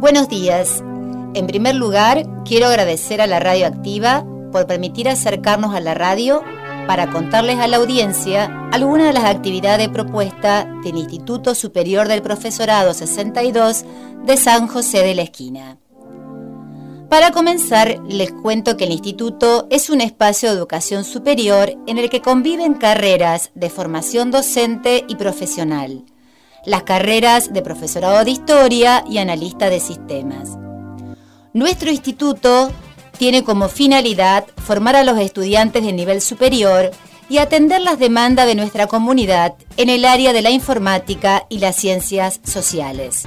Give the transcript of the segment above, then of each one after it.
Buenos días. En primer lugar, quiero agradecer a la Radio Activa por permitir acercarnos a la radio para contarles a la audiencia algunas de las actividades propuestas del Instituto Superior del Profesorado 62 de San José de la Esquina. Para comenzar, les cuento que el instituto es un espacio de educación superior en el que conviven carreras de formación docente y profesional, las carreras de profesorado de historia y analista de sistemas. Nuestro instituto tiene como finalidad formar a los estudiantes de nivel superior y atender las demandas de nuestra comunidad en el área de la informática y las ciencias sociales.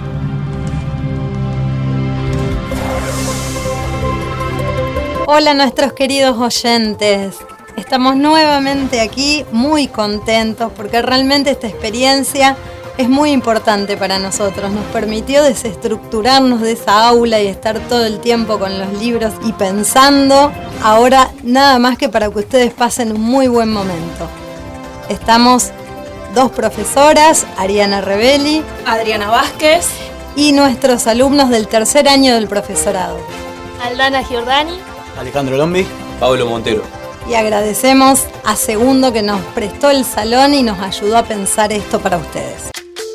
Hola nuestros queridos oyentes, estamos nuevamente aquí muy contentos porque realmente esta experiencia es muy importante para nosotros. Nos permitió desestructurarnos de esa aula y estar todo el tiempo con los libros y pensando. Ahora nada más que para que ustedes pasen un muy buen momento. Estamos dos profesoras, Ariana Rebelli, Adriana Vázquez y nuestros alumnos del tercer año del profesorado, Aldana Giordani, Alejandro Lombi, Pablo Montero. Y agradecemos a Segundo que nos prestó el salón y nos ayudó a pensar esto para ustedes.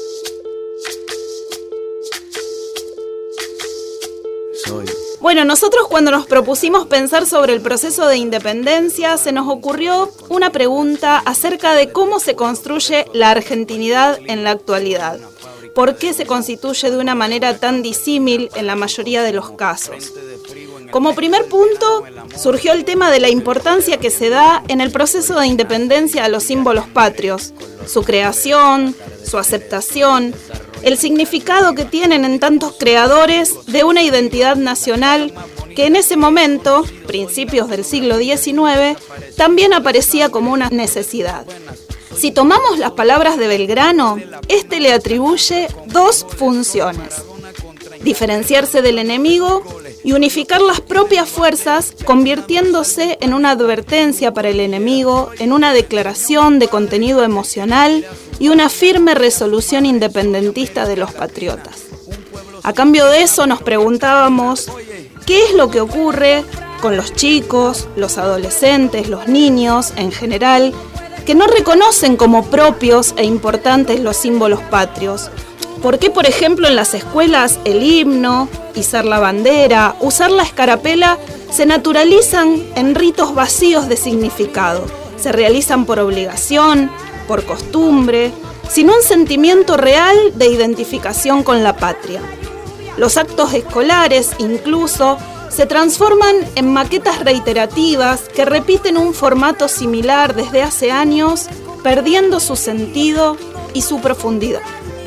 Bueno, nosotros cuando nos propusimos pensar sobre el proceso de independencia, se nos ocurrió una pregunta acerca de cómo se construye la argentinidad en la actualidad. ¿Por qué se constituye de una manera tan disímil en la mayoría de los casos? Como primer punto, surgió el tema de la importancia que se da en el proceso de independencia a los símbolos patrios, su creación, su aceptación, el significado que tienen en tantos creadores de una identidad nacional que en ese momento, principios del siglo XIX, también aparecía como una necesidad. Si tomamos las palabras de Belgrano, este le atribuye dos funciones: diferenciarse del enemigo y unificar las propias fuerzas, convirtiéndose en una advertencia para el enemigo, en una declaración de contenido emocional y una firme resolución independentista de los patriotas. A cambio de eso nos preguntábamos, ¿qué es lo que ocurre con los chicos, los adolescentes, los niños en general, que no reconocen como propios e importantes los símbolos patrios? ¿Por qué, por ejemplo, en las escuelas el himno, izar la bandera, usar la escarapela se naturalizan en ritos vacíos de significado? Se realizan por obligación, por costumbre, sin un sentimiento real de identificación con la patria. Los actos escolares, incluso, se transforman en maquetas reiterativas que repiten un formato similar desde hace años, perdiendo su sentido y su profundidad.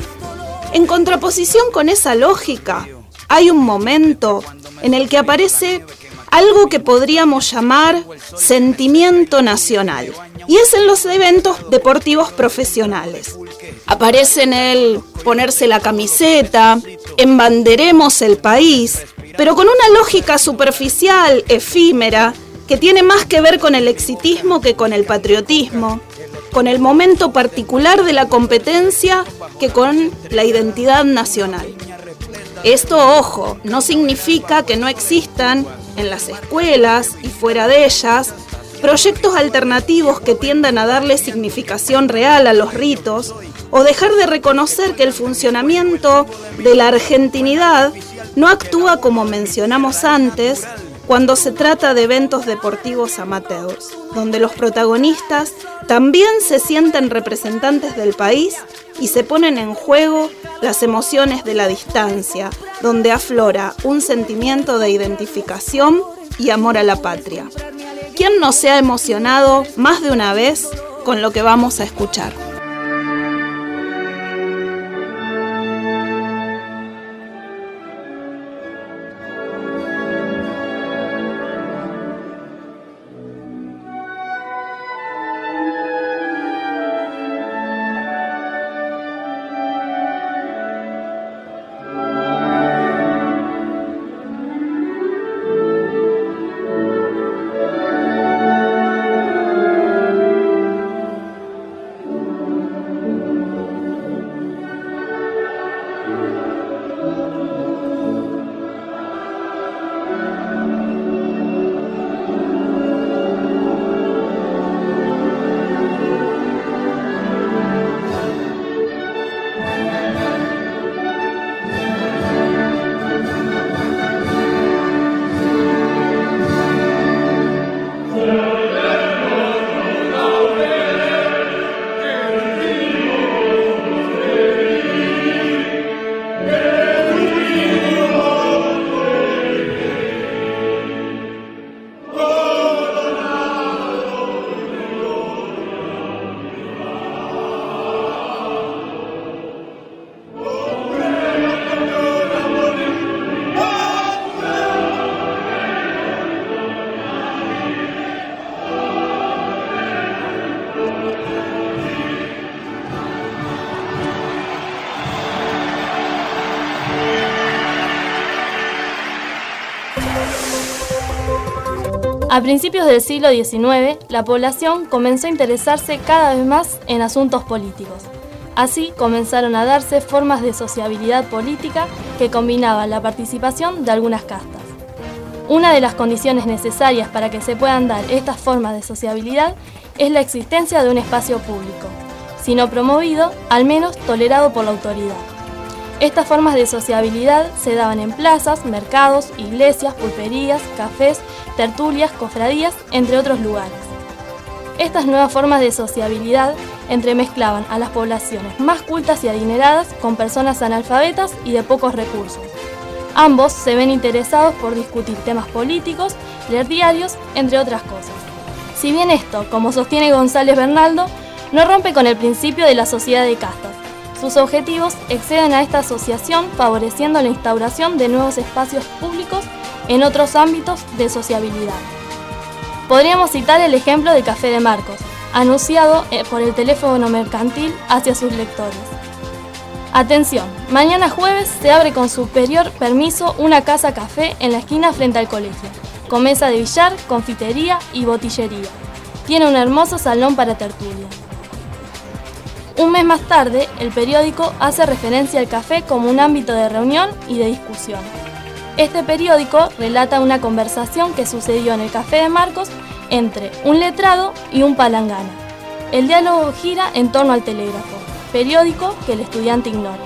En contraposición con esa lógica, hay un momento en el que aparece algo que podríamos llamar sentimiento nacional, y es en los eventos deportivos profesionales. Aparece en el ponerse la camiseta, embanderemos el país, pero con una lógica superficial, efímera, que tiene más que ver con el exitismo que con el patriotismo, con el momento particular de la competencia que con la identidad nacional. Esto, ojo, no significa que no existan en las escuelas y fuera de ellas proyectos alternativos que tiendan a darle significación real a los ritos o dejar de reconocer que el funcionamiento de la argentinidad no actúa como mencionamos antes cuando se trata de eventos deportivos amateurs, donde los protagonistas también se sienten representantes del país y se ponen en juego las emociones de la distancia, donde aflora un sentimiento de identificación y amor a la patria. ¿Quién no se ha emocionado más de una vez con lo que vamos a escuchar? A principios del siglo XIX, la población comenzó a interesarse cada vez más en asuntos políticos. Así comenzaron a darse formas de sociabilidad política que combinaban la participación de algunas castas. Una de las condiciones necesarias para que se puedan dar estas formas de sociabilidad es la existencia de un espacio público, si no promovido, al menos tolerado por la autoridad. Estas formas de sociabilidad se daban en plazas, mercados, iglesias, pulperías, cafés, tertulias, cofradías, entre otros lugares. Estas nuevas formas de sociabilidad entremezclaban a las poblaciones más cultas y adineradas con personas analfabetas y de pocos recursos. Ambos se ven interesados por discutir temas políticos, leer diarios, entre otras cosas. Si bien esto, como sostiene González Bernaldo, no rompe con el principio de la sociedad de castas, sus objetivos exceden a esta asociación favoreciendo la instauración de nuevos espacios públicos en otros ámbitos de sociabilidad. Podríamos citar el ejemplo de Café de Marcos, anunciado por el teléfono mercantil hacia sus lectores. Atención, mañana jueves se abre con superior permiso una casa café en la esquina frente al colegio, con mesa de billar, confitería y botillería. Tiene un hermoso salón para tertulia. Un mes más tarde, el periódico hace referencia al café como un ámbito de reunión y de discusión. Este periódico relata una conversación que sucedió en el Café de Marcos entre un letrado y un palangana. El diálogo gira en torno al telégrafo, periódico que el estudiante ignora.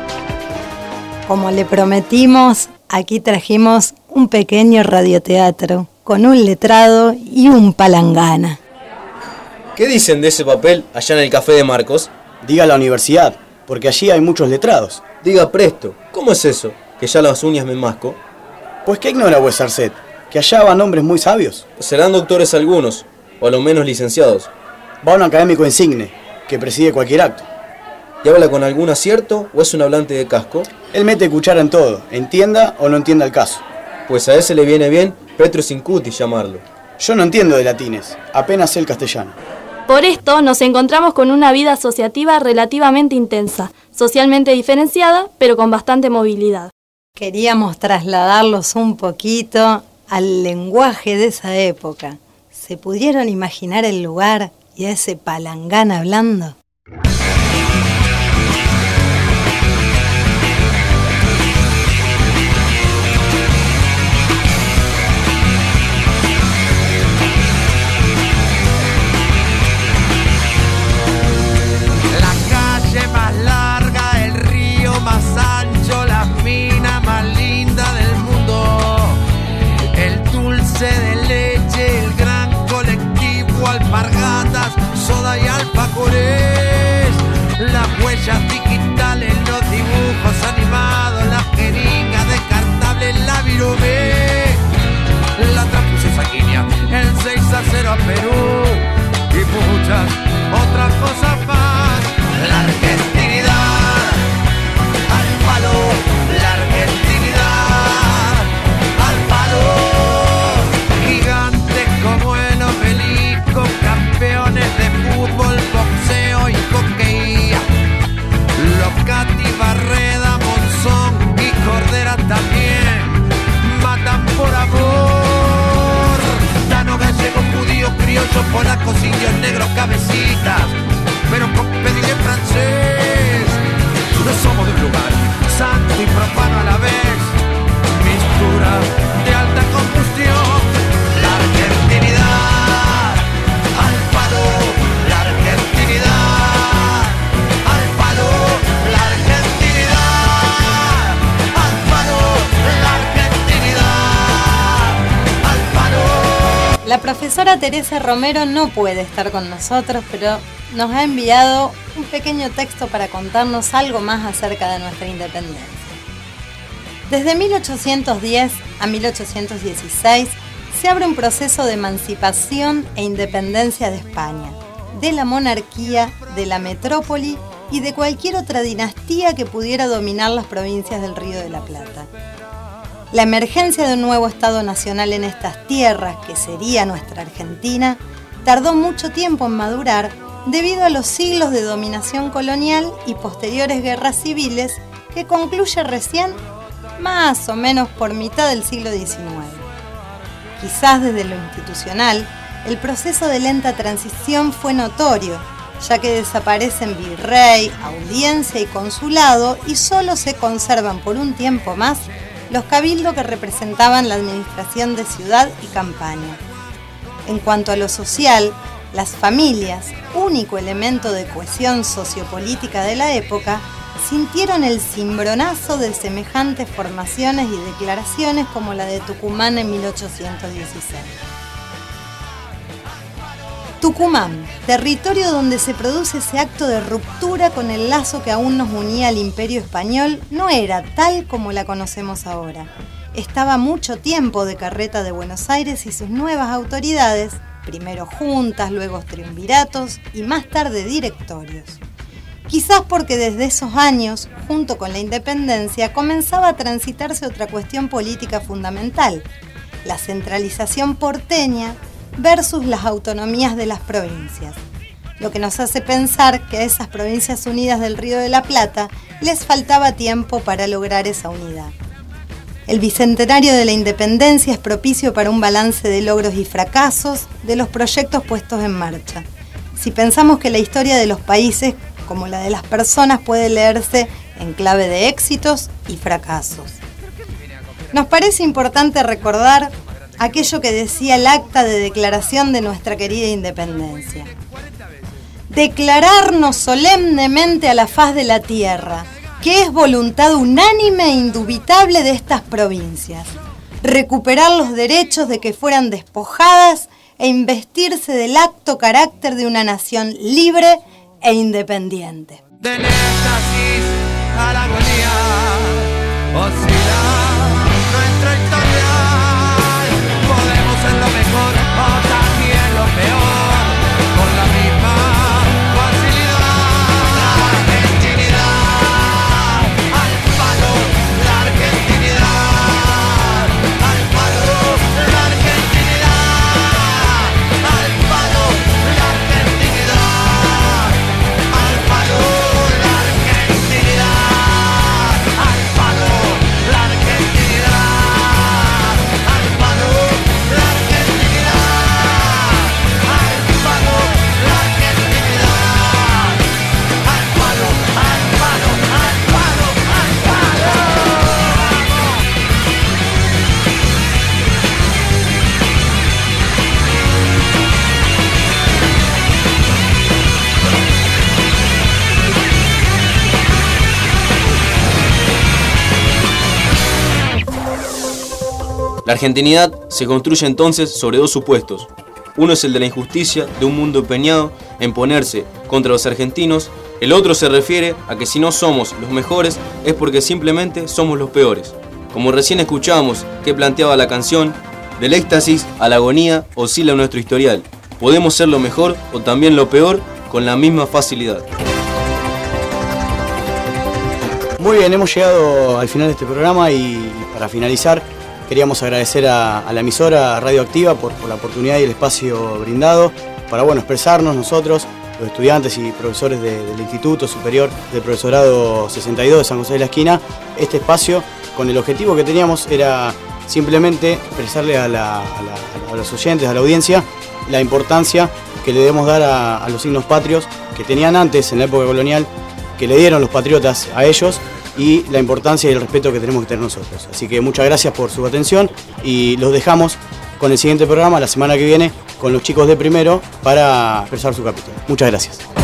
Como le prometimos, aquí trajimos un pequeño radioteatro con un letrado y un palangana. ¿Qué dicen de ese papel allá en el Café de Marcos? Diga la universidad, porque allí hay muchos letrados. Diga presto, ¿cómo es eso? ¿Que ya las uñas me enmasco? Pues ¿qué ignora vuestra merced? Que allá van hombres muy sabios. Serán doctores algunos, o a lo menos licenciados. Va un académico insigne, que preside cualquier acto. ¿Y habla con algún acierto o es un hablante de casco? Él mete cuchara en todo, entienda o no entienda el caso. Pues a ese le viene bien Petrus Incutis llamarlo. Yo no entiendo de latines, apenas sé el castellano. Por esto nos encontramos con una vida asociativa relativamente intensa, socialmente diferenciada, pero con bastante movilidad. Queríamos trasladarlos un poquito al lenguaje de esa época. ¿Se pudieron imaginar el lugar y a ese palangana hablando? Soda y alfajores, las huellas digitales, los dibujos animados, las jeringas descartables, la virome, la transfusión sanguínea, el 6-0 a Perú y muchas otras cosas más. La argentinidad al palo, la argentinidad al palo, gigantes como el obelisco, campeones de fútbol, boxeo y hockey. Locati, Barreda, Monzón y Cordera también matan por amor. Tano, gallego, judío, criollo, polacos, indios, negros, cabecitas, pero con pedigrí francés. No somos de un lugar santo y profano a la vez, mistura de alta combustión. La argentinidad al palo, la argentinidad al palo, la argentinidad al palo, la argentinidad al palo. La profesora Teresa Romero no puede estar con nosotros, pero nos ha enviado un pequeño texto para contarnos algo más acerca de nuestra independencia. Desde 1810 a 1816 se abre un proceso de emancipación e independencia de España, de la monarquía, de la metrópoli y de cualquier otra dinastía que pudiera dominar las provincias del Río de la Plata. La emergencia de un nuevo Estado nacional en estas tierras, que sería nuestra Argentina, tardó mucho tiempo en madurar debido a los siglos de dominación colonial y posteriores guerras civiles que concluye recién más o menos por mitad del siglo XIX. Quizás desde lo institucional, el proceso de lenta transición fue notorio, ya que desaparecen virrey, audiencia y consulado y solo se conservan por un tiempo más los cabildos que representaban la administración de ciudad y campaña. En cuanto a lo social, las familias, único elemento de cohesión sociopolítica de la época, sintieron el cimbronazo de semejantes formaciones y declaraciones como la de Tucumán en 1816. Tucumán, territorio donde se produce ese acto de ruptura con el lazo que aún nos unía al Imperio Español, no era tal como la conocemos ahora. Estaba mucho tiempo de carreta de Buenos Aires y sus nuevas autoridades, primero juntas, luego triunviratos y más tarde directorios. Quizás porque desde esos años, junto con la independencia, comenzaba a transitarse otra cuestión política fundamental, la centralización porteña versus las autonomías de las provincias, lo que nos hace pensar que a esas provincias unidas del Río de la Plata les faltaba tiempo para lograr esa unidad. El bicentenario de la independencia es propicio para un balance de logros y fracasos de los proyectos puestos en marcha. Si pensamos que la historia de los países, como la de las personas, puede leerse en clave de éxitos y fracasos. Nos parece importante recordar aquello que decía el acta de declaración de nuestra querida independencia. Declararnos solemnemente a la faz de la tierra, que es voluntad unánime e indubitable de estas provincias, recuperar los derechos de que fueran despojadas e investirse del acto carácter de una nación libre e independiente. Del éxtasis a la agonía, oscila nuestra historia. Podemos ser lo mejor o también lo peor, con la misma facilidad. La argentinidad al palo, la argentinidad al palo, la argentinidad al palo, la argentinidad al palo, la argentinidad al palo, la argentinidad al palo, la argentinidad al palo, la argentinidad al palo, al palo, al palo, al palo. La argentinidad se construye entonces sobre dos supuestos. Uno es el de la injusticia de un mundo empeñado en ponerse contra los argentinos. El otro se refiere a que si no somos los mejores es porque simplemente somos los peores. Como recién escuchábamos que planteaba la canción, del éxtasis a la agonía oscila nuestro historial. Podemos ser lo mejor o también lo peor con la misma facilidad. Muy bien, hemos llegado al final de este programa y para finalizar queríamos agradecer a la emisora Radioactiva por la oportunidad y el espacio brindado para expresarnos nosotros, los estudiantes y profesores del Instituto Superior del Profesorado 62 de San José de la Esquina. Este espacio, con el objetivo que teníamos, era simplemente expresarle a los oyentes, a la audiencia, la importancia que le debemos dar a los signos patrios que tenían antes, en la época colonial, que le dieron los patriotas a ellos, y la importancia y el respeto que tenemos que tener nosotros. Así que muchas gracias por su atención y los dejamos con el siguiente programa la semana que viene con los chicos de primero para expresar su capítulo. Muchas gracias.